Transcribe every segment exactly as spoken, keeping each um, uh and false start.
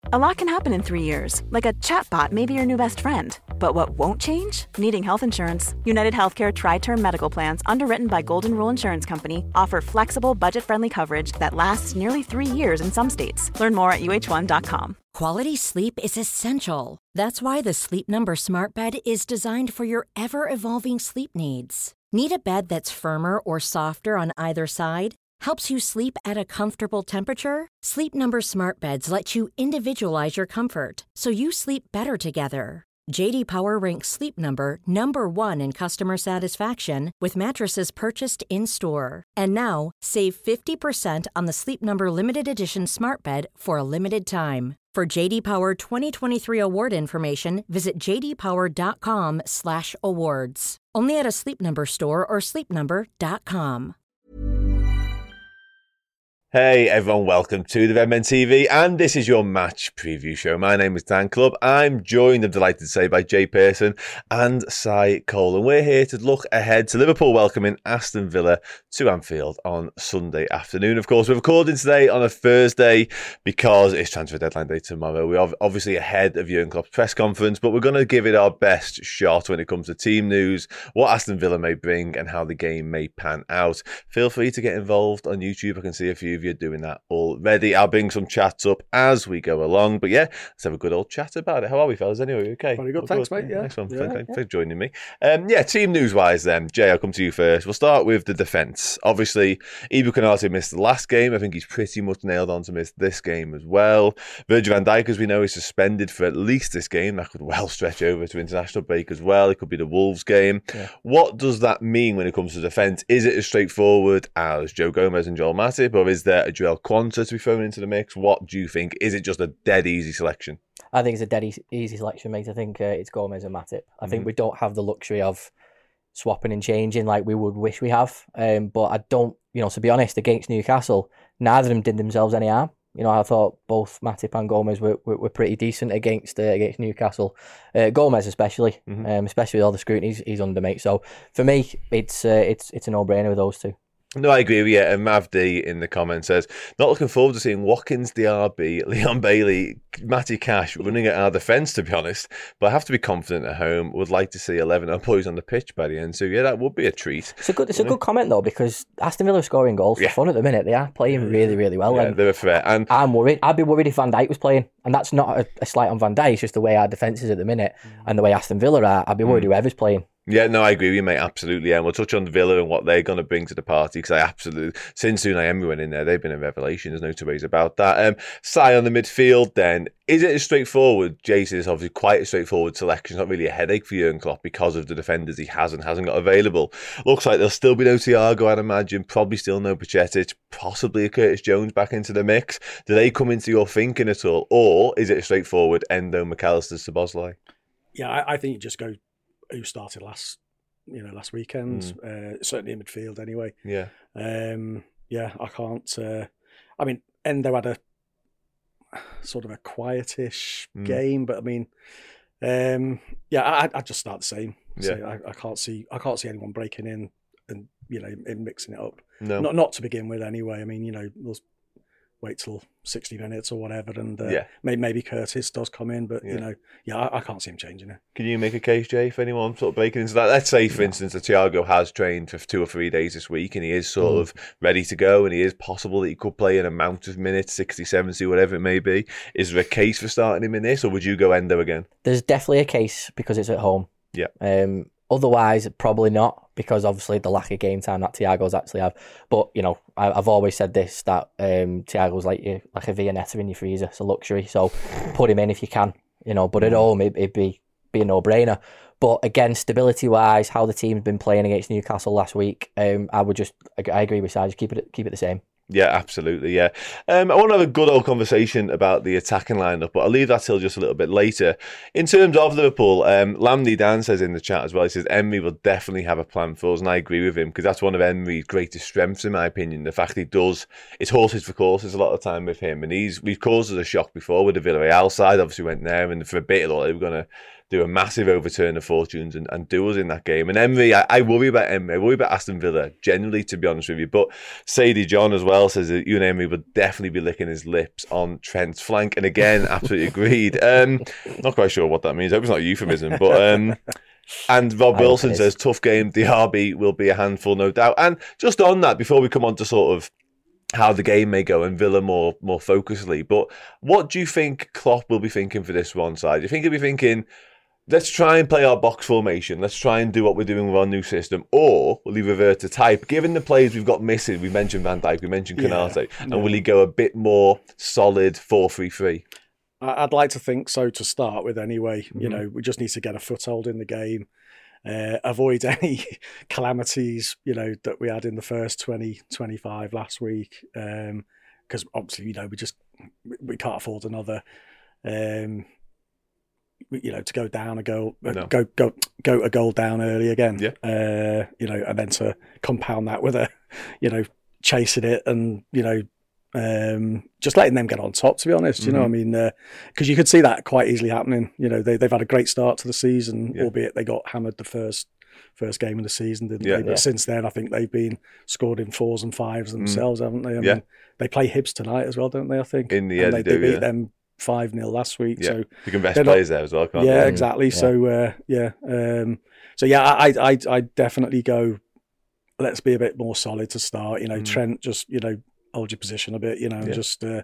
A lot can happen in three years, like a chatbot may be your new best friend. But what won't change? Needing health insurance. United Healthcare Tri-Term Medical Plans, underwritten by Golden Rule Insurance Company, offer flexible, budget-friendly coverage that lasts nearly three years in some states. Learn more at U H one dot com. Quality sleep is essential. That's why the Sleep Number Smart Bed is designed for your ever-evolving sleep needs. Need a bed that's firmer or softer on either side? Helps you sleep at a comfortable temperature? Sleep Number Smart Beds let you individualize your comfort, so you sleep better together. J D Power ranks Sleep Number number one in customer satisfaction with mattresses purchased in-store. And now, save fifty percent on the Sleep Number Limited Edition Smart Bed for a limited time. For J D Power twenty twenty-three award information, visit j d power dot com slash awards. Only at a Sleep Number store or sleep number dot com. Hey everyone, welcome to the Redmen T V, and this is your match preview show. My name is Dan Clubb. I'm joined, I'm delighted to say, by Jay Pearson and Si Cole, and we're here to look ahead to Liverpool welcoming Aston Villa to Anfield on Sunday afternoon. Of course, we're recording today on a Thursday because it's transfer deadline day tomorrow. We're obviously ahead of Jurgen Klopp's press conference, but we're going to give it our best shot when it comes to team news, what Aston Villa may bring, and how the game may pan out. Feel free to get involved on YouTube. I can see a few of you doing that already. I'll bring some chats up as we go along, but yeah, let's have a good old chat about it. How are we, fellas? Anyway, okay? Very good, thanks, mate. Yeah, nice one. yeah, thanks, yeah. thanks for joining me. Um, yeah, team news wise, then, Jay, I'll come to you first. We'll start with the defence. Obviously, Ibou Konaté missed the last game. I think he's pretty much nailed on to miss this game as well. Virgil van Dijk, as we know, is suspended for at least this game. That could well stretch over to international break as well. It could be the Wolves game. Yeah. What does that mean when it comes to defence? Is it as straightforward as Joe Gomez and Joel Matip, or is there a Joel Quanta to be thrown into the mix? What do you think? Is it just a dead easy selection? I think it's a dead easy, easy selection, mate. I think uh, it's Gomez and Matip. I mm-hmm. think we don't have the luxury of swapping and changing like we would wish we have. Um, but I don't, you know, to be honest, against Newcastle, neither of them did themselves any harm. You know, I thought both Matip and Gomez were were, were pretty decent against uh, against Newcastle. Uh, Gomez especially, mm-hmm. um, especially with all the scrutiny he's, he's under, mate. So for me, it's uh, it's it's a no-brainer with those two. No, I agree with you. And Mav D in the comments says, not looking forward to seeing Watkins, D R B, Leon Bailey, Matty Cash running at our defence, to be honest. But I have to be confident at home. Would like to see eleven boys on the pitch by the end. So yeah, that would be a treat. It's a good it's a good comment though, because Aston Villa are scoring goals for yeah. fun at the minute. They are playing really, really well. Yeah, and they're fair. And I'm worried. I'd be worried if Van Dijk was playing. And that's not a, a slight on Van Dijk, it's just the way our defence is at the minute mm. and the way Aston Villa are. I'd be worried mm. whoever's playing. Yeah, no, I agree with you, mate. Absolutely. And we'll touch on Villa and what they're going to bring to the party, because I absolutely, since Unai Emery went in there, they've been a revelation. There's no two ways about that. Um, Si on the midfield then. Is it as straightforward? Jason is obviously quite a straightforward selection. It's not really a headache for Jurgen Klopp because of the defenders he has and hasn't got available. Looks like there'll still be no Thiago, I'd imagine. Probably still no Pacetic. Possibly a Curtis Jones back into the mix. Do they come into your thinking at all? Or is it a straightforward Endo, McAllister, Szoboszlai? Yeah, I, I think you just go who started last you know, last weekend, mm. uh, certainly in midfield anyway. Yeah. Um, yeah, I can't, uh, I mean, Endo had a sort of a quietish mm. game, but I mean, um, yeah, I, I'd just start the same. So yeah. I, I can't see, I can't see anyone breaking in and, you know, in mixing it up. No. Not, not to begin with anyway. I mean, you know, we'll wait till sixty minutes or whatever, and uh, yeah. maybe, maybe Curtis does come in, but, yeah. you know, yeah, I, I can't see him changing it. Can you make a case, Jay, for anyone sort of breaking into that? Let's say, for yeah. instance, that Thiago has trained for two or three days this week and he is sort mm. of ready to go, and he is possible that he could play an amount of minutes, sixty, seventy, whatever it may be. Is there a case for starting him in this, or would you go Endo again? There's definitely a case because it's at home. Yeah. Um, otherwise, probably not, because obviously the lack of game time that Thiago's actually have. But, you know, I, I've always said this, that um, Thiago's like you, like a Viennetta in your freezer. It's a luxury. So put him in if you can, you know, but at home it, it'd be, be a no-brainer. But again, stability-wise, how the team's been playing against Newcastle last week, um, I would just, I agree with Sarge, keep it, keep it the same. Yeah, absolutely, yeah. Um, I want to have a good old conversation about the attacking lineup, but I'll leave that till just a little bit later. In terms of Liverpool, um, Lamney Dan says in the chat as well, he says Emery will definitely have a plan for us, and I agree with him, because that's one of Emery's greatest strengths, in my opinion. The fact he does, it's horses for courses a lot of time with him, and he's we've caused us a shock before with the Villarreal side. Obviously went there, and for a bit, they were going to do a massive overturn of fortunes and, and do us in that game. And Emery, I, I worry about Emery. I worry about Aston Villa, generally, to be honest with you. But Sadie John as well says that Unai Emery would definitely be licking his lips on Trent's flank. And again, absolutely agreed. Um, not quite sure what that means. I hope it's not a euphemism. But um, and Rob Wilson says, tough game. D R B will be a handful, no doubt. And just on that, before we come on to sort of how the game may go and Villa more more focusedly, but what do you think Klopp will be thinking for this one side? Do you think he'll be thinking, let's try and play our box formation, let's try and do what we're doing with our new system, or will he revert to type? Given the players we've got missing, we mentioned Van Dijk, we mentioned Konate, yeah, and yeah. will he go a bit more solid four three three? I'd like to think so to start with anyway. Mm-hmm. You know, we just need to get a foothold in the game. Uh, avoid any calamities, you know, that we had in the first twenty, twenty-five last week. Um, because obviously, you know, we just, we can't afford another, um, you know, to go down a goal, no. go, go, go a goal down early again. Yeah. Uh, you know, and then to compound that with a, you know, chasing it and, you know, um, just letting them get on top, to be honest. You mm-hmm. know, I mean, because uh, you could see that quite easily happening. You know, they, they've had a great start to the season, yeah. albeit they got hammered the first first game of the season, didn't yeah. they? But yeah. since then, I think they've been scored in fours and fives themselves, mm. haven't they? I yeah. mean, they play Hibs tonight as well, don't they, I think? In the end, they, they, do, they beat yeah. them five nil last week. Yeah. So you can best players there as well, can't yeah, they? Exactly. Yeah, exactly. So, uh, yeah. Um, so, yeah, I, I, I definitely go, let's be a bit more solid to start. You know, mm. Trent just, you know, hold your position a bit, you know, and yeah. just uh,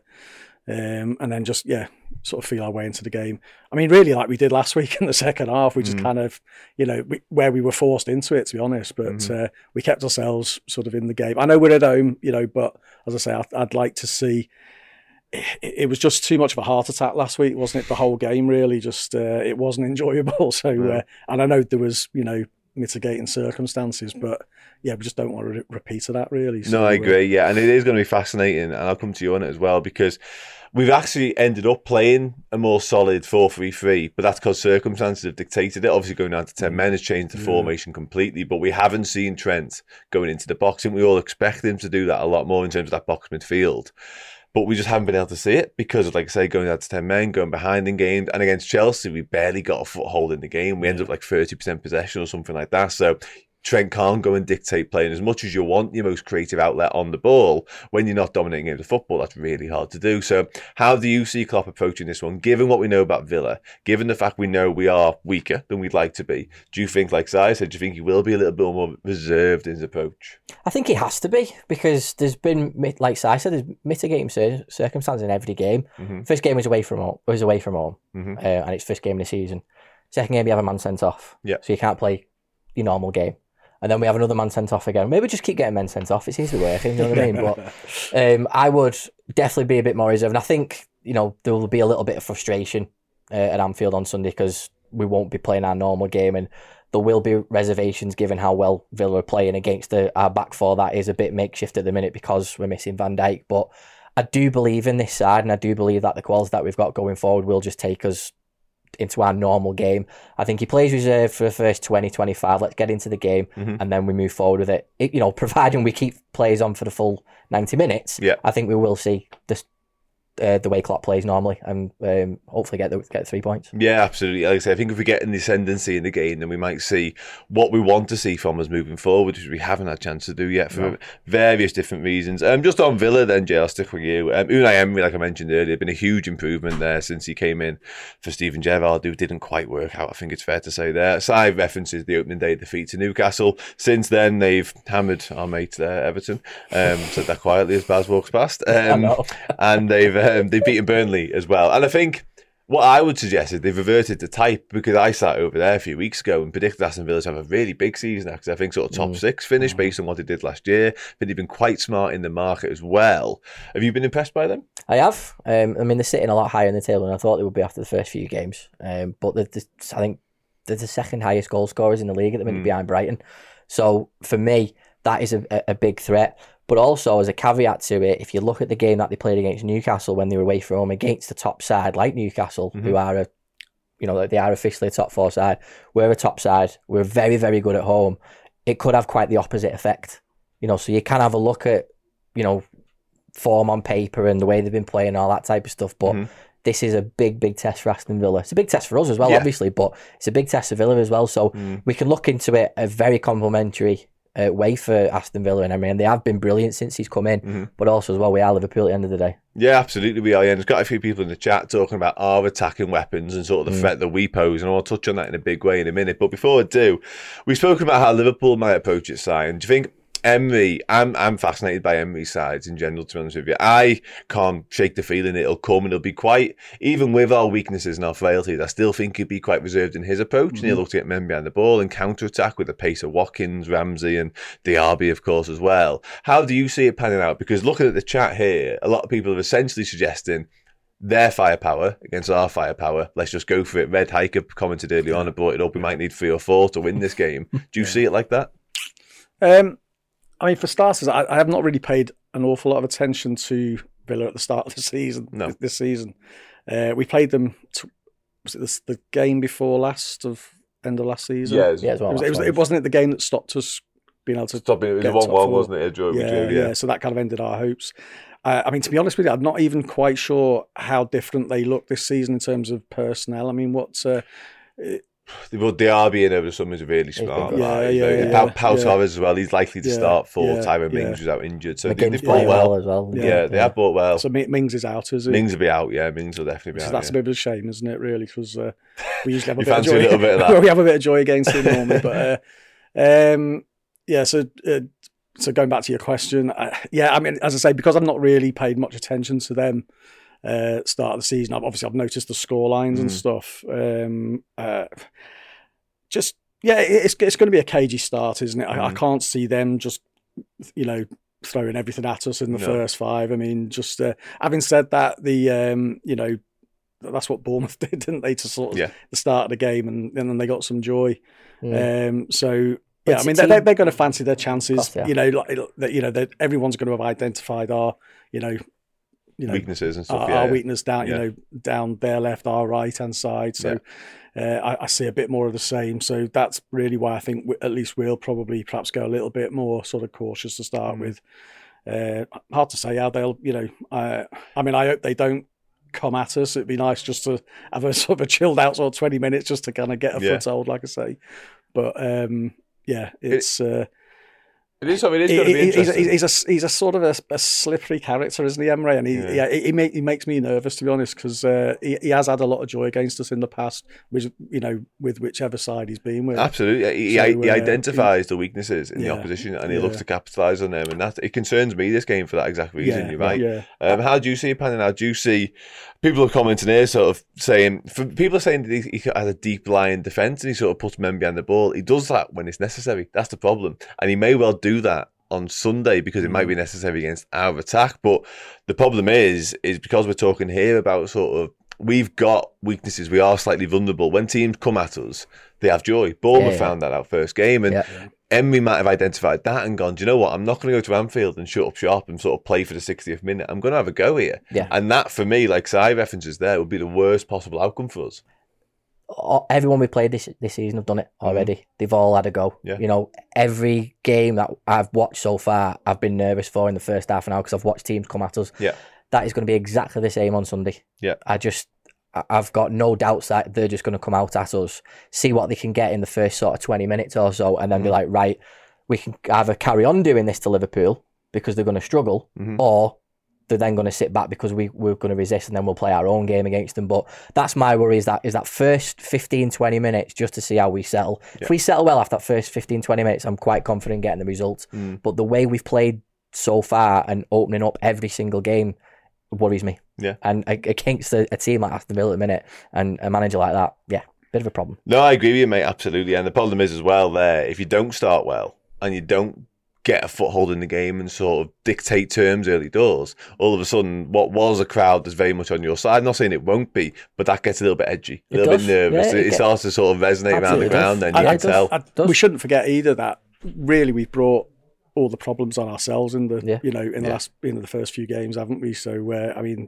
um, and then just yeah, sort of feel our way into the game. I mean, really, like we did last week in the second half, we just mm. kind of, you know, we, where we were forced into it, to be honest. But mm. uh, we kept ourselves sort of in the game. I know we're at home, you know, but as I say, I'd, I'd like to see. It, it was just too much of a heart attack last week, wasn't it? The whole game, really, just uh, it wasn't enjoyable. So, yeah. uh, and I know there was, you know, mitigating circumstances, but yeah, we just don't want to repeat of that, really. So, no, I agree. Yeah, and it is going to be fascinating, and I'll come to you on it as well, because we've actually ended up playing a more solid four three three, but that's because circumstances have dictated it. Obviously, going down to ten men has changed the yeah. formation completely, but we haven't seen Trent going into the box, and we all expect him to do that a lot more in terms of that box midfield. But we just haven't been able to see it because, like I say, going out to ten men, going behind in games. And against Chelsea, we barely got a foothold in the game. We ended up like thirty percent possession or something like that. So Trent can't go and dictate playing as much as you want your most creative outlet on the ball. When you're not dominating games of football, that's really hard to do. So how do you see Klopp approaching this one, given what we know about Villa, given the fact we know we are weaker than we'd like to be? Do you think, like Si said, do you think he will be a little bit more reserved in his approach? I think he has to be, because there's been, like Si said, there's mitigating circumstances in every game. Mm-hmm. First game was away from home, was away from home, mm-hmm. uh, and it's first game of the season. Second game, you have a man sent off, yeah. so you can't play your normal game. And then we have another man sent off again. Maybe just keep getting men sent off. It seems to be working, you know what I mean? But um, I would definitely be a bit more reserved. And I think, you know, there will be a little bit of frustration uh, at Anfield on Sunday because we won't be playing our normal game, and there will be reservations given how well Villa are playing against the, our back four. That is a bit makeshift at the minute because we're missing Van Dijk. But I do believe in this side, and I do believe that the quality that we've got going forward will just take us into our normal game. I think he plays reserve for the first twenty, twenty-five. Let's get into the game, mm-hmm. and then we move forward with it. it. You know, providing we keep players on for the full ninety minutes, yeah. I think we will see this uh, the way Klopp plays normally, and um, hopefully get the, get three points. Yeah, absolutely. Like I say, I think if we get an ascendancy in the game, then we might see what we want to see from us moving forward, which we haven't had a chance to do yet for no. various different reasons. Um, just on Villa then, Jay, I'll stick with you. Um, Unai Emery, like I mentioned earlier, been a huge improvement there since he came in for Steven Gerrard, who didn't quite work out, I think it's fair to say there. Si references the opening day defeat to Newcastle. Since then, they've hammered our mate there, Everton. Um, said that quietly as Baz walks past. Um, I know. And they've Um, they've beaten Burnley as well. And I think what I would suggest is they've reverted to type, because I sat over there a few weeks ago and predicted Aston Villa to have a really big season, because I think sort of top mm. six finish based on what they did last year. But they've been quite smart in the market as well. Have you been impressed by them? I have. Um, I mean, they're sitting a lot higher in the table than I thought they would be after the first few games. Um, but they're, they're, I think they're the second highest goal scorers in the league at the minute, mm. behind Brighton. So for me, that is a, a big threat. But also, as a caveat to it, if you look at the game that they played against Newcastle when they were away from home against the top side, like Newcastle, mm-hmm. who are a, you know, they are officially a top four side. We're a top side. We're very, very good at home. It could have quite the opposite effect, you know. So you can have a look at, you know, form on paper and the way they've been playing, all that type of stuff. But mm-hmm. this is a big, big test for Aston Villa. It's a big test for us as well, Yeah. obviously, but it's a big test for Villa as well. So Mm. we can look into it a very complimentary uh, way for Aston Villa and Emery, and they have been brilliant since he's come in. Mhm. But also as well, we are Liverpool at the end of the day. Yeah, absolutely we are. Yeah, and there's got a few people in the chat talking about our attacking weapons and sort of the Mm. threat that we pose, and I'll touch on that in a big way in a minute. But before I do, we've spoken about how Liverpool might approach it, Si, and do you think Emery, I'm I'm fascinated by Emery's sides in general, to be honest with you. I can't shake the feeling it'll come and it'll be quite, even with our weaknesses and our frailties, I still think he'll be quite reserved in his approach, mm-hmm. and he'll look to get men behind the ball and counter-attack with the pace of Watkins, Ramsey and Diaby, of course, as well. How do you see it panning out? Because looking at the chat here, a lot of people are essentially suggesting their firepower against our firepower. Let's just go for it. Red Hiker commented early on and brought it up. We might need three or four to win this game. Do you yeah. see it like that? Um. I mean, for starters, I, I have not really paid an awful lot of attention to Villa at the start of the season. No. This, this season, uh, we played them. To, was it this, the game before last of end of last season? Yeah, it was, yeah, it, was, it, was, it wasn't it the game that stopped us being able to stop it. It was get one one, four. wasn't it? A draw yeah, with you, yeah. yeah. So that kind of ended our hopes. Uh, I mean, to be honest with you, I'm not even quite sure how different they look this season in terms of personnel. I mean, what's uh, it, They brought Diaby in over the summer, is really smart. Yeah, right? yeah, yeah, yeah, Pau yeah. Torres as well. He's likely to yeah, start for yeah, Tyrone yeah. Mings, who's out injured. So McGinn's they, they've bought well. well as well. Yeah, Yeah, they yeah. have bought well. So Mings is out, is he? Mings will be out. Yeah, Mings will definitely be So out. that's yeah. a bit of a shame, isn't it? Really, because uh, we usually have a You bit of fancy joy. a little bit of that? we have a bit of joy against him normally, but uh, um, yeah. So. Uh, So going back to your question, uh, yeah, I mean, as I say, because I've not really paid much attention to them uh, start of the season, I've, obviously I've noticed the score lines mm. and stuff. Um, uh, just, yeah, it's it's going to be a cagey start, isn't it? Mm. I, I can't see them just, you know, throwing everything at us in the no. first five. I mean, just uh, having said that, the, um, you know, that's what Bournemouth did, didn't they, to sort of yeah. the start of the game, and, and then they got some joy. Mm. Um, so... But yeah, I mean, they're, they're going to fancy their chances. Course, yeah. You know, like, you know, everyone's going to have identified our, you know, you know, weaknesses and stuff. Our, yeah, our yeah. weakness down, yeah. you know, down their left, our right hand side. So yeah. uh, I, I see a bit more of the same. So that's really why I think we, at least we'll probably perhaps go a little bit more sort of cautious to start mm. with. Uh, hard to say how they'll, you know, uh, I mean, I hope they don't come at us. It'd be nice just to have a sort of a chilled out sort of twenty minutes just to kind of get a yeah. foothold, like I say. But, um, yeah, it's. Uh, it is. I mean, it's going to be interesting. He's a, he's a he's a sort of a, a slippery character, isn't he, Emery? And he yeah, yeah he, he, he makes me nervous, to be honest, because uh, he, he has had a lot of joy against us in the past, which you know, with whichever side he's been with. Absolutely, he, so, he uh, identifies he, the weaknesses in yeah, the opposition, and he yeah. looks to capitalise on them, and that it concerns me this game for that exact reason. Yeah, you're right. Yeah. Um, how do you see it panning out? Do you see people are commenting here, sort of saying, for, people are saying that he, he has a deep lying defence and he sort of puts men behind the ball. He does that when it's necessary. That's the problem, and he may well do that on Sunday because it might be necessary against our attack. But the problem is, is because we're talking here about sort of, we've got weaknesses. We are slightly vulnerable. When teams come at us, they have joy. Bournemouth yeah, yeah. found that out first game, and yeah. Emery might have identified that and gone, do you know what? I'm not going to go to Anfield and shut up shop and sort of play for the sixtieth minute. I'm going to have a go here. Yeah. And that, for me, like Si references there, would be the worst possible outcome for us. Everyone we played this this season have done it already. Mm. They've all had a go. Yeah. You know, every game that I've watched so far, I've been nervous for in the first half an hour because I've watched teams come at us. Yeah. That is going to be exactly the same on Sunday. Yeah. I just, I've got no doubts that they're just going to come out at us, see what they can get in the first sort of twenty minutes or so, and then mm. be like, right, we can either carry on doing this to Liverpool because they're going to struggle, mm-hmm. or they're then going to sit back because we, we're going to resist, and then we'll play our own game against them. But that's my worry, is that is that first fifteen, twenty minutes just to see how we settle. Yeah. If we settle well after that first fifteen, twenty minutes, I'm quite confident getting the results. Mm. But the way we've played so far and opening up every single game worries me. Yeah. And against a, a team like Aston Villa at the minute and a manager like that, yeah, bit of a problem. No, I agree with you, mate, absolutely. And the problem is as well there, if you don't start well and you don't get a foothold in the game and sort of dictate terms early doors, all of a sudden what was a crowd that's very much on your side, I'm not saying it won't be, but that gets a little bit edgy, a it little does. bit nervous. Yeah, it, it gets... starts to sort of resonate around the ground, then you I, can I tell. I, we shouldn't forget either that really we've brought all the problems on ourselves in the yeah. you know in the yeah. last in the first few games, haven't we? So uh, I mean,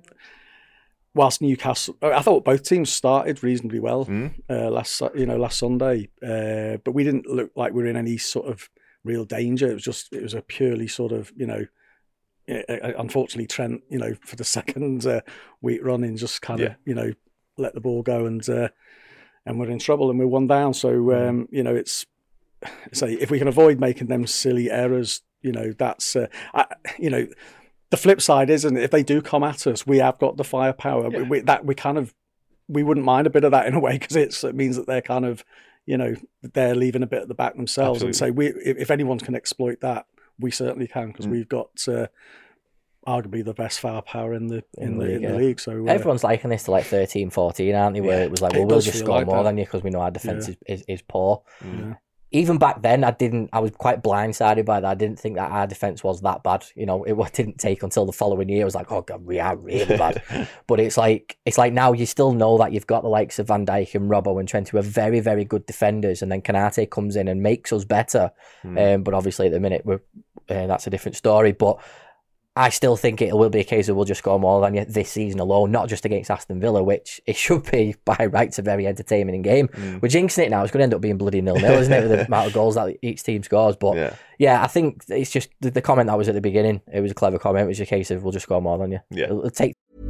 whilst Newcastle, I thought both teams started reasonably well mm. uh, last you know last Sunday, uh, but we didn't look like we were in any sort of real danger. It was just it was a purely sort of you know unfortunately, Trent, you know, for the second uh, week running, just kind of, yeah. you know, let the ball go and uh, and we're in trouble and we're one down. So, um, you know, it's, say, if we can avoid making them silly errors, you know, that's, uh, I, you know, the flip side isn't if they do come at us, we have got the firepower. Yeah. We, we, that we kind of, we wouldn't mind a bit of that in a way because it's it means that they're kind of, you know, they're leaving a bit at the back themselves. Absolutely. And so we, if, if anyone can exploit that, we certainly can because mm. we've got uh, arguably the best firepower in the in, in the, league, in the yeah. league. So uh, everyone's liking this to like thirteen, fourteen, aren't they? Where yeah, it was like, well, we'll just score like more that. than you because we know our defense yeah. is, is is poor. Yeah. Even back then, I didn't. I was quite blindsided by that. I didn't think that our defense was that bad. You know, it didn't take until the following year. I was like, oh god, we are really bad. But it's like it's like now you still know that you've got the likes of Van Dijk and Robbo and Trent who are very, very good defenders, and then Konate comes in and makes us better. Mm. Um, but obviously, at the minute, we're uh, that's a different story. But I still think it will be a case of we'll just score more than you this season alone, not just against Aston Villa, which it should be by rights a very entertaining game. Mm. We're jinxing it now. It's going to end up being bloody nil-nil, isn't it, with the amount of goals that each team scores. But yeah, yeah I think it's just the, the comment that was at the beginning. It was a clever comment. It was a case of we'll just score more than you. Yeah. It'll, it'll take.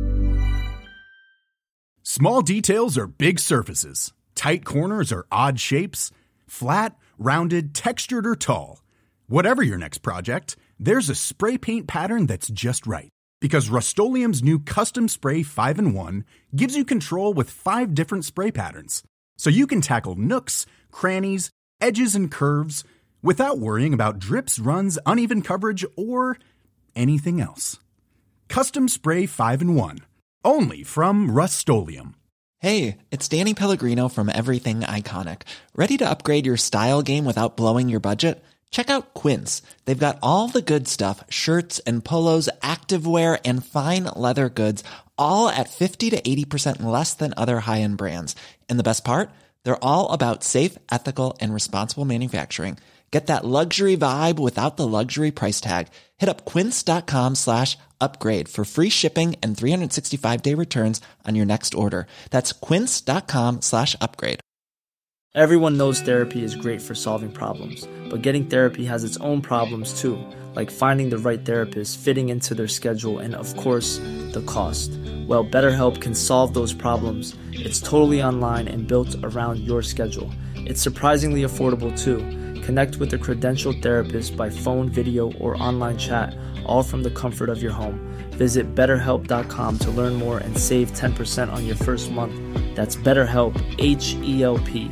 Small details are big surfaces. Tight corners are odd shapes. Flat, rounded, textured, or tall. Whatever your next project, there's a spray paint pattern that's just right. Because Rust-Oleum's new Custom Spray five in one gives you control with five different spray patterns. So you can tackle nooks, crannies, edges, and curves without worrying about drips, runs, uneven coverage, or anything else. Custom Spray five in one. Only from Rust-Oleum. Hey, it's Danny Pellegrino from Everything Iconic. Ready to upgrade your style game without blowing your budget? Check out Quince. They've got all the good stuff, shirts and polos, activewear, and fine leather goods, all at fifty to eighty percent less than other high-end brands. And the best part? They're all about safe, ethical, and responsible manufacturing. Get that luxury vibe without the luxury price tag. Hit up quince.com slash upgrade for free shipping and three sixty-five day returns on your next order. That's quince.com slash upgrade. Everyone knows therapy is great for solving problems, but getting therapy has its own problems too, like finding the right therapist, fitting into their schedule, and of course, the cost. Well, BetterHelp can solve those problems. It's totally online and built around your schedule. It's surprisingly affordable too. Connect with a credentialed therapist by phone, video, or online chat, all from the comfort of your home. Visit better help dot com to learn more and save ten percent on your first month. That's BetterHelp, H E L P.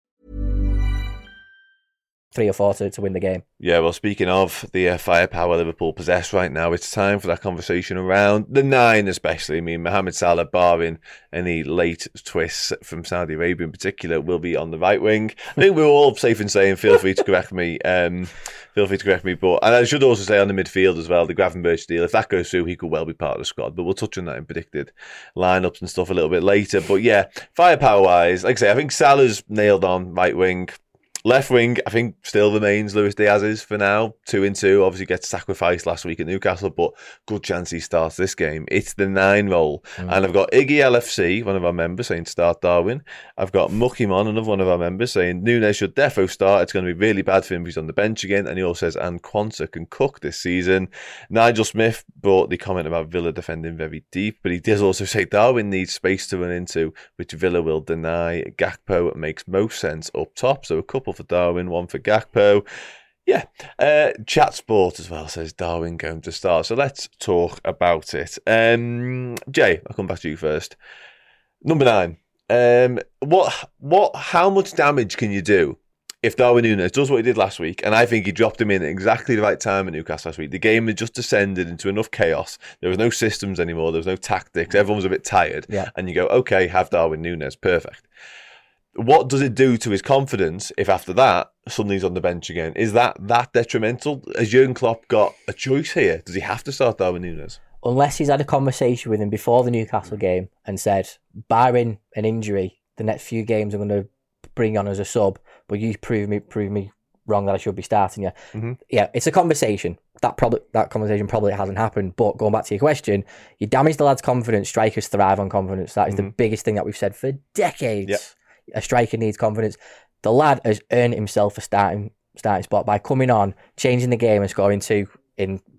Three or four to, to win the game. Yeah, well, speaking of the uh, firepower Liverpool possess right now, it's time for that conversation around the nine, especially. I mean, Mohamed Salah, barring any late twists from Saudi Arabia in particular, will be on the right wing. I think we're all safe in saying, feel free to correct me. Um, feel free to correct me. But and I should also say on the midfield as well, the Gravenberch deal, if that goes through, he could well be part of the squad. But we'll touch on that in predicted lineups and stuff a little bit later. But yeah, firepower-wise, like I say, I think Salah's nailed on right wing. Left wing, I think, still remains Luis Diaz's for now. Two and two, obviously gets sacrificed last week at Newcastle, but good chance he starts this game. It's the nine role. Mm. And I've got Iggy L F C, one of our members, saying start Darwin. I've got Muckymon, another one of our members, saying Núñez should defo start. It's going to be really bad for him if he's on the bench again. And he also says, and Quansah can cook this season. Nigel Smith brought the comment about Villa defending very deep, but he does also say Darwin needs space to run into, which Villa will deny. Gakpo makes most sense up top. So a couple for Darwin, one for Gakpo. Yeah, uh, Chat Sport as well says Darwin going to start. So let's talk about it. Um, Jay, I'll come back to you first. Number nine. Um, what, what, how much damage can you do if Darwin Núñez does what he did last week? And I think he dropped him in at exactly the right time at Newcastle last week. The game had just descended into enough chaos. There was no systems anymore. There was no tactics. Everyone was a bit tired. Yeah. And you go, okay, have Darwin Núñez. Perfect. What does it do to his confidence if after that suddenly he's on the bench again? Is that that detrimental? Has Jurgen Klopp got a choice here? Does he have to start Darwin Núñez? Unless he's had a conversation with him before the Newcastle game and said, barring an injury, the next few games I'm going to bring on as a sub, but you prove me prove me wrong that I should be starting you. Mm-hmm. Yeah, it's a conversation. That probably that conversation probably hasn't happened. But going back to your question, you damage the lad's confidence. Strikers thrive on confidence. That is mm-hmm. the biggest thing that we've said for decades. Yep. A striker needs confidence. The lad has earned himself a starting starting spot by coming on, changing the game and scoring two in, you know,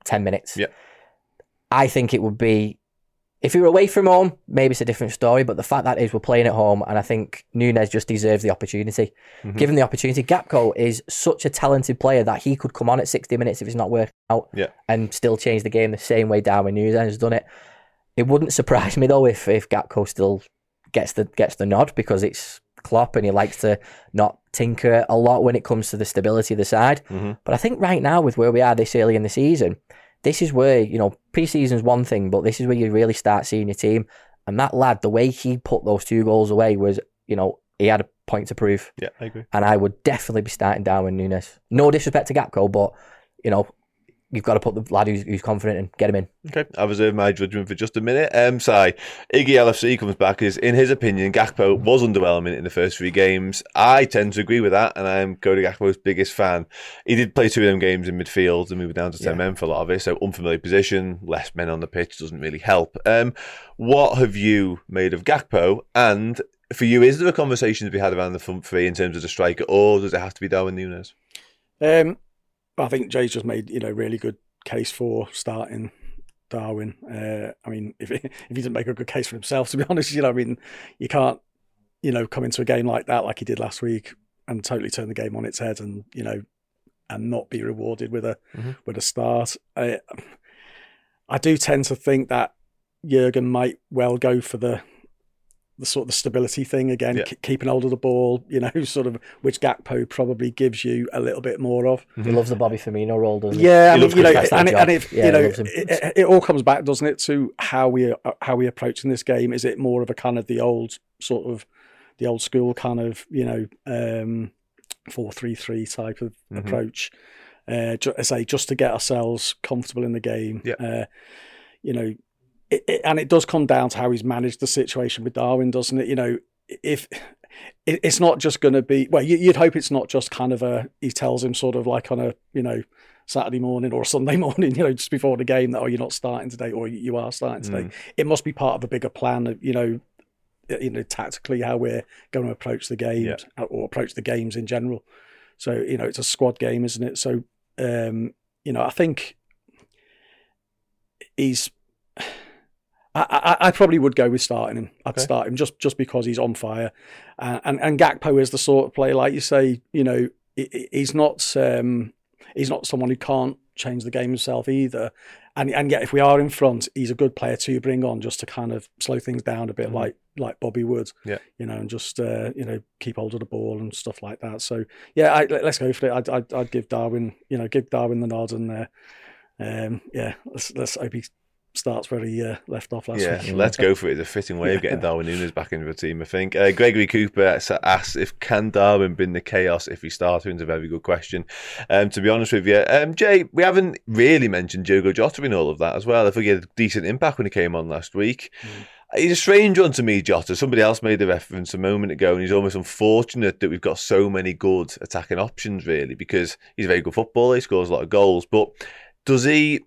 ten minutes. Yeah. I think it would be, if we were away from home, maybe it's a different story, but the fact that is we're playing at home, and I think Núñez just deserves the opportunity. Mm-hmm. Given the opportunity, Gakpo is such a talented player that he could come on at sixty minutes if it's not working out yeah. and still change the game the same way Darwin Núñez has done it. It wouldn't surprise me, though, if, if Gakpo still gets the gets the nod, because it's Klopp and he likes to not tinker a lot when it comes to the stability of the side. Mm-hmm. But I think right now, with where we are this early in the season, this is where, you know, pre-season's one thing, but this is where you really start seeing your team. And that lad, the way he put those two goals away was, you know, he had a point to prove. Yeah, I agree. And I would definitely be starting Darwin Núñez. No disrespect to Gakpo, but, you know, you've got to put the lad who's, who's confident and get him in. Okay, I reserve my judgment for just a minute. Um, Si, Iggy L F C comes back as, in his opinion, Gakpo was underwhelming in the first three games. I tend to agree with that, and I'm Cody Gakpo's biggest fan. He did play two of them games in midfield and we were down to ten yeah. men for a lot of it, so unfamiliar position, less men on the pitch doesn't really help. Um, what have you made of Gakpo? And for you, is there a conversation to be had around the front three in terms of the striker, or does it have to be Darwin Núñez? Um. I think Jay's just made, you know, really good case for starting Darwin. Uh, I mean, if if he doesn't make a good case for himself, to be honest, you know, I mean, you can't, you know, come into a game like that, like he did last week, and totally turn the game on its head, and you know, and not be rewarded with a mm-hmm. with a start. I, I do tend to think that Jurgen might well go for the. the sort of the stability thing again, yeah. k- keeping hold of the ball, you know, sort of, which Gakpo probably gives you a little bit more of. He loves the Bobby Firmino role, doesn't he? Yeah, he I mean, you know, and, it, and if yeah, you know, it, it, it all comes back, doesn't it, to how we uh, how we approaching this game? Is it more of a kind of the old sort of the old school kind of, you know, um, four three three type of mm-hmm. approach? Uh, ju- I say just to get ourselves comfortable in the game. Yeah. Uh, you know. It, it, and it does come down to how he's managed the situation with Darwin, doesn't it? You know, if it, it's not just going to be, well, you, you'd hope it's not just kind of a, he tells him sort of like on a, you know, Saturday morning or Sunday morning, you know, just before the game that, oh, you're not starting today, or you are starting today. Mm. It must be part of a bigger plan of, you know, you know, tactically how we're going to approach the games yeah. or approach the games in general. So, you know, it's a squad game, isn't it? So, um, you know, I think he's, I, I, I probably would go with starting him. I'd okay. start him just, just because he's on fire, uh, and and Gakpo is the sort of player, like you say, you know, he, he's not um, he's not someone who can't change the game himself either, and and yet if we are in front, he's a good player to bring on just to kind of slow things down a bit, mm-hmm. like like Bobby would, yeah, you know, and just uh, you know keep hold of the ball and stuff like that. So yeah, I, let's go for it. I'd, I'd I'd give Darwin, you know, give Darwin the nod, and uh, um, yeah, let's let's hope he starts where he uh, left off last yeah, week. Yeah, let's go for it. It's a fitting way of getting Darwin Núñez back into the team, I think. Uh, Gregory Cooper asks if can Darwin bring the chaos if he starts? It's a very good question. Um, to be honest with you, um, Jay, we haven't really mentioned Diogo Jota in all of that as well. I think he had a decent impact when he came on last week. Mm. He's a strange one to me, Jota. Somebody else made a reference a moment ago, and he's almost unfortunate that we've got so many good attacking options, really, because he's a very good footballer. He scores a lot of goals, but does he...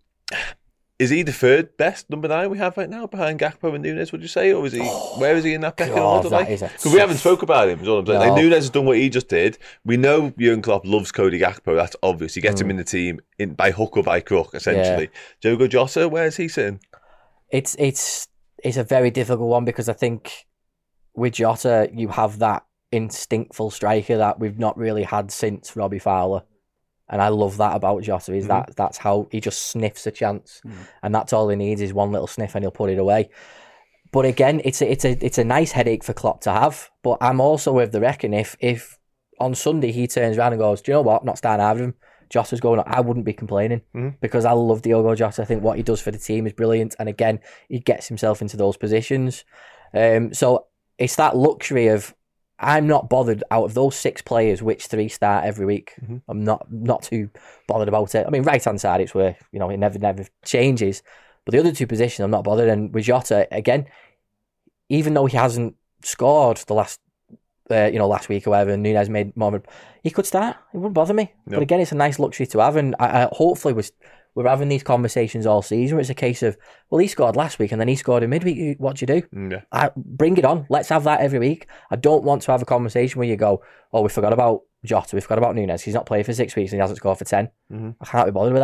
Is he the third best number nine we have right now behind Gakpo and Núñez, would you say? Or is he? Oh, where is he in that pecking order? Like? Because we haven't spoke about him. Is all I'm saying. No. Like, Núñez has done what he just did. We know Jurgen Klopp loves Cody Gakpo. That's obvious. He gets mm. him in the team in by hook or by crook, essentially. Yeah. Diogo Jota, where is he sitting? It's it's it's a very difficult one because I think with Jota you have that instinctful striker that we've not really had since Robbie Fowler. And I love that about Jota, is mm. that that's how he just sniffs a chance. Mm. And that's all he needs is one little sniff and he'll put it away. But again, it's a, it's a it's a nice headache for Klopp to have. But I'm also with the reckon if if on Sunday he turns around and goes, do you know what, I'm not starting out of him, Jota's going on, I wouldn't be complaining mm. because I love Diogo Jota. I think what he does for the team is brilliant. And again, he gets himself into those positions. Um, so it's that luxury of, I'm not bothered out of those six players which three start every week. Mm-hmm. I'm not not too bothered about it. I mean, right hand side, it's where, you know, it never never changes. But the other two positions, I'm not bothered. And with Jota, again, even though he hasn't scored the last, uh, you know, last week or whatever, and Núñez made more, he could start. It wouldn't bother me. No. But again, it's a nice luxury to have. And I, I hopefully we're, we're having these conversations all season where it's a case of, well, he scored last week and then he scored in midweek. What do you do? Yeah. I, bring it on. Let's have that every week. I don't want to have a conversation where you go, oh, we forgot about Jota, we forgot about Núñez. He's not played for six weeks and he hasn't scored for ten. Mm-hmm. I can't be bothered with that.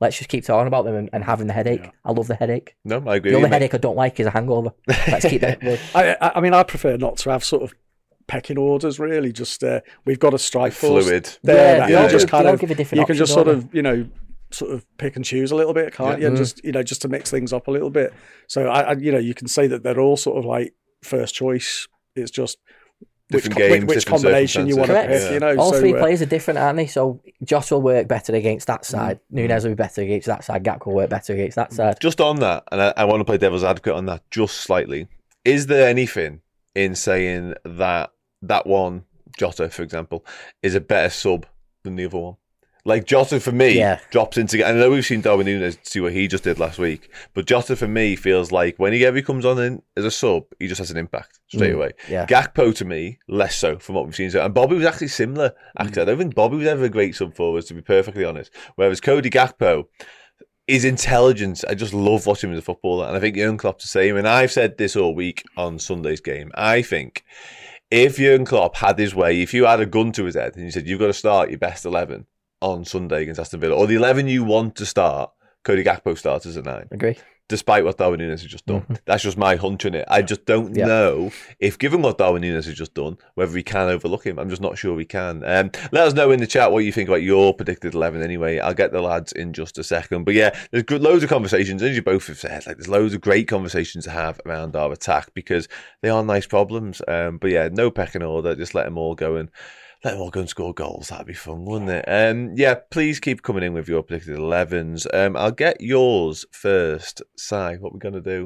Let's just keep talking about them and, and having the headache. Yeah. I love the headache. No, I agree. The only you, headache I don't like is a hangover. Let's keep that. I, I mean, I prefer not to have sort of pecking orders. Really, just uh, we've got a strike force fluid. There, yeah, yeah, you just kind of give a different you option, can just don't sort of you know sort of pick and choose a little bit, can't yeah. you? Mm. Just you know, just to mix things up a little bit. So I, I, you know, you can say that they're all sort of like first choice. It's just different which, games, which different combination you want to pick. Yeah. You know, all so, three uh, players are different, aren't they? So Jota will work better against that side. Mm. Nunez will be better against that side. Gakpo will work better against that side. Just on that, and I, I want to play devil's advocate on that just slightly. Is there anything in saying that that one, Jota, for example, is a better sub than the other one? Like, Jota, for me, yeah. drops into... I know we've seen Darwin Núñez see what he just did last week, but Jota, for me, feels like when he ever comes on in as a sub, he just has an impact straight mm, away. Yeah. Gakpo, to me, less so from what we've seen. And Bobby was actually similar. Actually, mm. I don't think Bobby was ever a great sub forward, to be perfectly honest. Whereas Cody Gakpo, his intelligence, I just love watching him as a footballer. And I think Jurgen Klopp's the same. And I've said this all week on Sunday's game. I think if Jurgen Klopp had his way, if you had a gun to his head and you said, you've got to start your best eleven on Sunday against Aston Villa, or the eleven you want to start, Cody Gakpo starts as a nine. Agree. Despite what Darwin Núñez has just done. Mm-hmm. That's just my hunch on it. I just don't yeah. know if, given what Darwin Núñez has just done, whether we can overlook him. I'm just not sure we can. Um, let us know in the chat what you think about your predicted eleven anyway. I'll get the lads in just a second. But yeah, there's good, loads of conversations, as you both have said. Like, there's loads of great conversations to have around our attack because they are nice problems. Um, but yeah, no pecking order. Just let them all go and Let them all go and score goals. That'd be fun, wouldn't it? Um, yeah, please keep coming in with your predicted elevens. Um, I'll get yours first. Si, what we're going to do?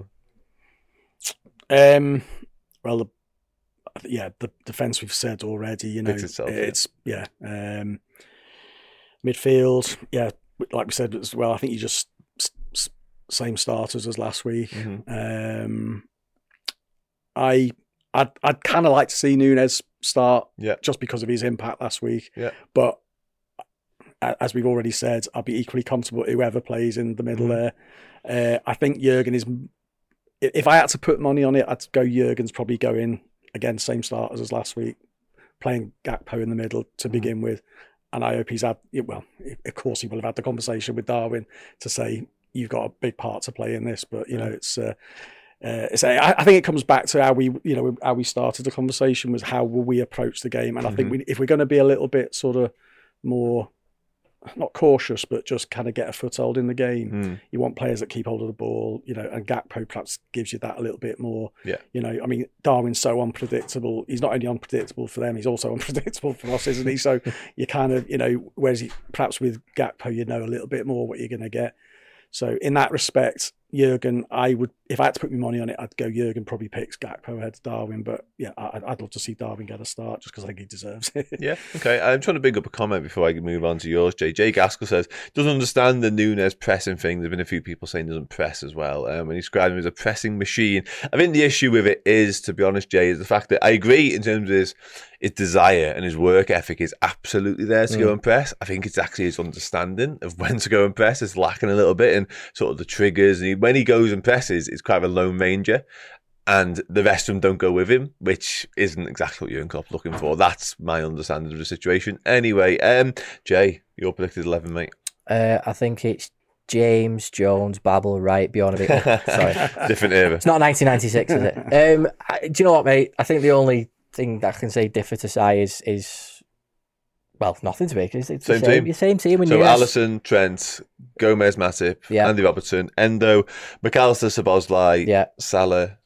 Um, well, the, yeah, the defence we've said already. You know, itself, it's yeah. yeah um, midfield, yeah, like we said as well. I think you just s- same starters as last week. Mm-hmm. Um, I I'd I'd kind of like to see Núñez start, yeah, just because of his impact last week. Yeah, but as we've already said, I'll be equally comfortable whoever plays in the middle mm-hmm. there. Uh, I think Jurgen is. If I had to put money on it, I'd go Jurgen's probably going again, same starters as last week, playing Gakpo in the middle to mm-hmm. begin with, and I hope he's had. Well, of course he will have had the conversation with Darwin to say you've got a big part to play in this, but you know it's. Uh, Uh, so I, I think it comes back to how we, you know, how we started the conversation was how will we approach the game, and I mm-hmm. think we, if we're going to be a little bit sort of more, not cautious, but just kind of get a foothold in the game, mm. you want players that keep hold of the ball, you know, and Gakpo perhaps gives you that a little bit more. Yeah, you know, I mean, Darwin's so unpredictable. He's not only unpredictable for them, he's also unpredictable for us, isn't he? So you kind of, you know, whereas he, perhaps with Gakpo, you know a little bit more what you're going to get. So in that respect, Jurgen, I would, if I had to put my money on it, I'd go Jurgen probably picks Gakpo ahead to Darwin. But yeah, I'd, I'd love to see Darwin get a start just because I think he deserves it. Yeah, okay. I'm trying to bring up a comment before I move on to yours, Jay. Jay Gaskell says, doesn't understand the Núñez pressing thing. There's been a few people saying he doesn't press as well. Um, and he described him as a pressing machine. I think the issue with it is, to be honest, Jay, is the fact that I agree in terms of his, his desire and his work ethic is absolutely there to mm. go and press. I think it's actually his understanding of when to go and press is lacking a little bit and sort of the triggers. And he, when he goes and presses, it's kind of a lone ranger. And the rest of them don't go with him, which isn't exactly what Jurgen Klopp's looking for. That's my understanding of the situation. Anyway, um, Jay, your predicted eleven, mate. Uh, I think it's James, Jones, Babel, Wright, beyond a bit. Sorry. Different era. It's not nineteen ninety-six, is it? Um, I, do you know what, mate? I think the only thing that I can say differ to Si is, is well, nothing to make. It's, it's same the same team. Same team. When so you Alisson, Trent, Gomez, Matip, yeah. Andy Robertson, Endo, McAllister, Szoboszlai, yeah. Salah,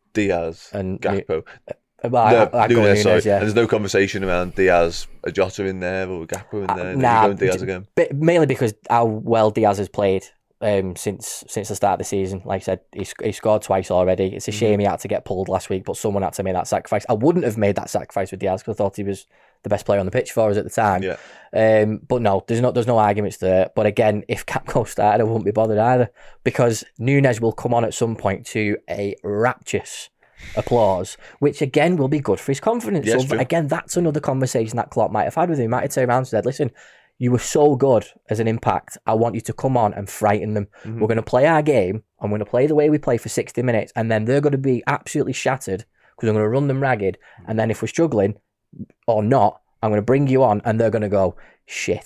Diaz, and Gakpo. Uh, well, I, no, I, I Núñez, sorry. Yeah. And there's no conversation around Diaz, a Jota in there, or Gakpo in there. Uh, nah, Diaz again. But mainly because how well Diaz has played um, since since the start of the season. Like I said, he, he scored twice already. It's a shame mm-hmm. he had to get pulled last week, but someone had to make that sacrifice. I wouldn't have made that sacrifice with Diaz because I thought he was the best player on the pitch for us at the time. Yeah. Um, but no, there's no there's no arguments there. But again, if Gakpo started, I wouldn't be bothered either because Núñez will come on at some point to a rapturous applause, which again will be good for his confidence. Yes, so again, that's another conversation that Klopp might have had with him. He might have turned around and said, listen, you were so good as an impact. I want you to come on and frighten them. Mm-hmm. We're going to play our game. I'm going to play the way we play for sixty minutes, and then they're going to be absolutely shattered because I'm going to run them ragged. And then if we're struggling or not, I'm going to bring you on, and they're going to go, shit,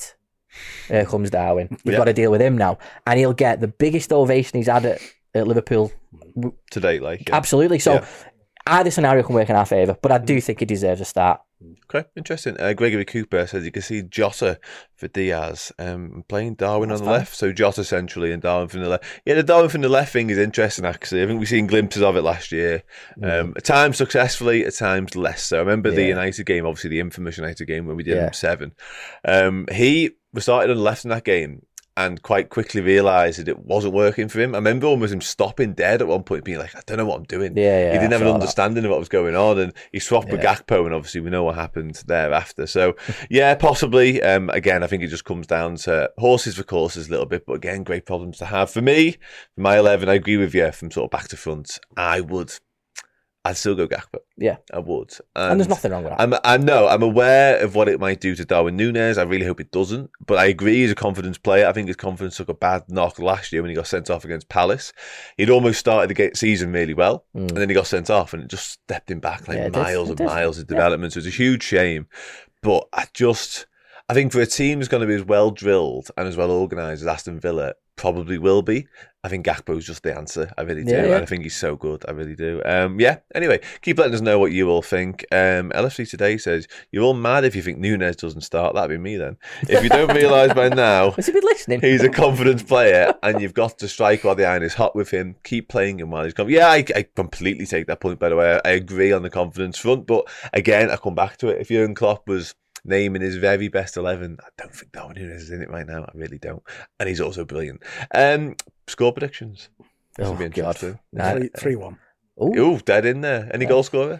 Here comes Darwin. You've Yeah. got to deal with him now. And he'll get the biggest ovation he's had at, at Liverpool to date, like yeah. Absolutely. So Yeah. either scenario can work in our favour, but I do think he deserves a start. Okay, interesting. Uh, Gregory Cooper says you can see Jota for Diaz um, playing Darwin That's on the fine. left, so Jota centrally and Darwin from the left. Yeah, the Darwin from the left thing is interesting, actually. I think we've seen glimpses of it last year. Um, at times successfully, at times less so. I remember the Yeah. United game, obviously the infamous United game when we did Yeah. him seven. Um, he was started on the left in that game and quite quickly realised that it wasn't working for him. I remember almost him stopping dead at one point, being like, I don't know what I'm doing. Yeah, yeah, he didn't I have an saw that. understanding of what was going on, and he swapped with Yeah. Gakpo, and obviously we know what happened thereafter. So, yeah, possibly. Um, again, I think it just comes down to horses for courses a little bit, but again, great problems to have. For me, for my eleven, I agree with you from sort of back to front. I would, I'd still go Gakpo. Yeah. I would. And, there's nothing wrong with that. I'm, I know, I'm aware of what it might do to Darwin Núñez. I really hope it doesn't. But I agree he's a confidence player. I think his confidence took a bad knock last year when he got sent off against Palace. He'd almost started the ga- season really well, Mm. and then he got sent off, and it just stepped him back like Yeah, it did. miles It and did. miles of Yeah. development. So it's a huge shame. But I just, I think for a team that's going to be as well drilled and as well organised as Aston Villa probably will be, I think Gakpo's just the answer. I really do. Yeah, yeah. And I think he's so good. I really do. Um, yeah, anyway, keep letting us know what you all think. Um, L F C Today says, you're all mad if you think Núñez doesn't start. That'd be me then. If you don't realise by now, Has he been listening? he's a confidence player and you've got to strike while the iron is hot with him. Keep playing him while he's confident. Yeah, I, I completely take that point, by the way. I, I agree on the confidence front. But again, I come back to it. If Jurgen Klopp was naming his very best eleven, I don't think Darwin Núñez is in it right now. I really don't. And he's also brilliant. Um, score predictions. This Oh, will be God. interesting. Nah, Three, three one. Ooh. Ooh, dead in there. Any goal scorer?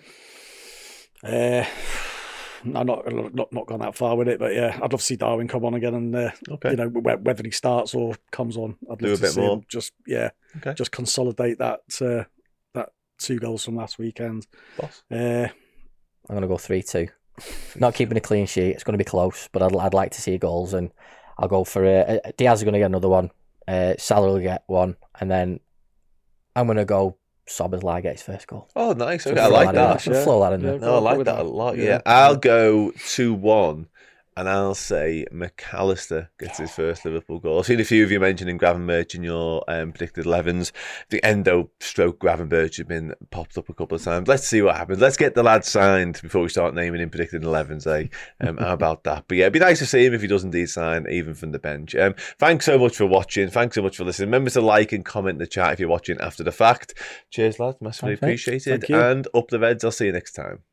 Uh, I'm not, not not gone that far with it, but yeah, I'd love to see Darwin come on again, and uh, Okay. you know, wh- whether he starts or comes on, I'd Do love a to bit see more. him just yeah, Okay. just consolidate that uh, that two goals from last weekend. Boss. Uh, I'm going to go three two. Not keeping a clean sheet. It's going to be close, but I'd, I'd like to see goals, and I'll go for uh, Diaz is going to get another one. Uh, Salah will get one, and then I'm going to go Szoboszlai get his first goal. Oh, nice. So Okay, I throw like in that. there. Throw that in there. Yeah. No, I like with that a that. lot. Yeah. Yeah. I'll go two one, and I'll say McAllister gets his first Liverpool goal. I've seen a few of you mentioning Gravenberch in your um, predicted elevens. The Endo stroke Gravenberch have been popped up a couple of times. Let's see what happens. Let's get the lad signed before we start naming him predicted elevens, eh? Um, how about that? But yeah, it'd be nice to see him if he does indeed sign, even from the bench. Um, thanks so much for watching. Thanks so much for listening. Remember to like and comment in the chat if you're watching after the fact. Cheers, lads. Massively Thanks, mate. appreciated. Thank you. And up the Reds. I'll see you next time.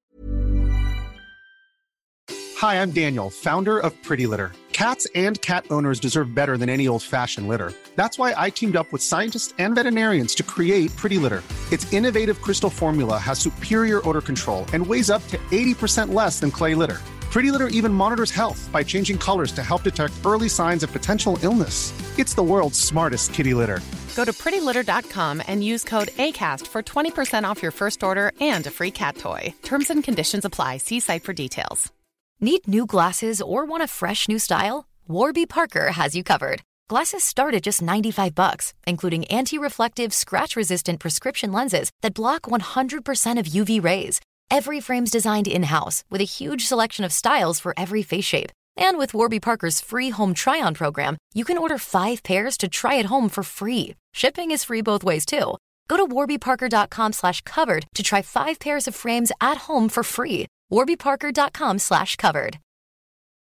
Hi, I'm Daniel, founder of Pretty Litter. Cats and cat owners deserve better than any old-fashioned litter. That's why I teamed up with scientists and veterinarians to create Pretty Litter. Its innovative crystal formula has superior odor control and weighs up to eighty percent less than clay litter. Pretty Litter even monitors health by changing colors to help detect early signs of potential illness. It's the world's smartest kitty litter. Go to pretty litter dot com and use code ACAST for twenty percent off your first order and a free cat toy. Terms and conditions apply. See site for details. Need new glasses or want a fresh new style? Warby Parker has you covered. Glasses start at just ninety-five bucks, including anti-reflective, scratch-resistant prescription lenses that block one hundred percent of U V rays. Every frame's designed in-house with a huge selection of styles for every face shape. And with Warby Parker's free home try-on program, you can order five pairs to try at home for free. Shipping is free both ways, too. Go to warby parker dot com slash covered to try five pairs of frames at home for free. warby parker dot com slash covered.